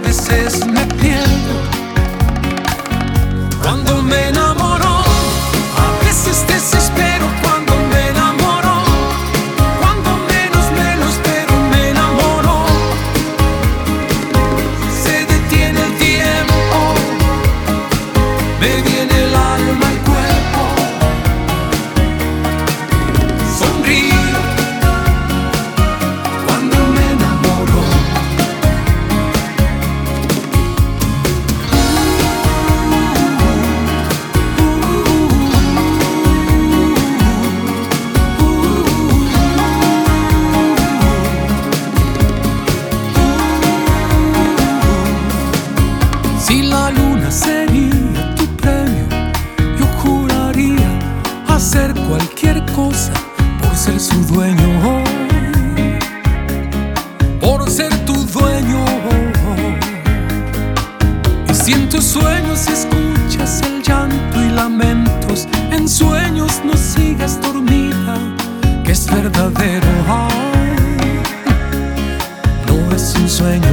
veces me pierdo cuando me enamoro. A veces desespero cuando me enamoro, cuando menos, pero me enamoro. Se detiene el tiempo, me viene el alma al cuerpo. Sonrío cuando me enamoro. Si la luna sería tu premio, yo juraría hacer cualquier cosa por ser su dueño hoy, por ser tu dueño hoy. Y si en tus sueños escuchas el llanto y lamentos, en sueños no sigas dormida, que es verdadero. Ay, no es un sueño.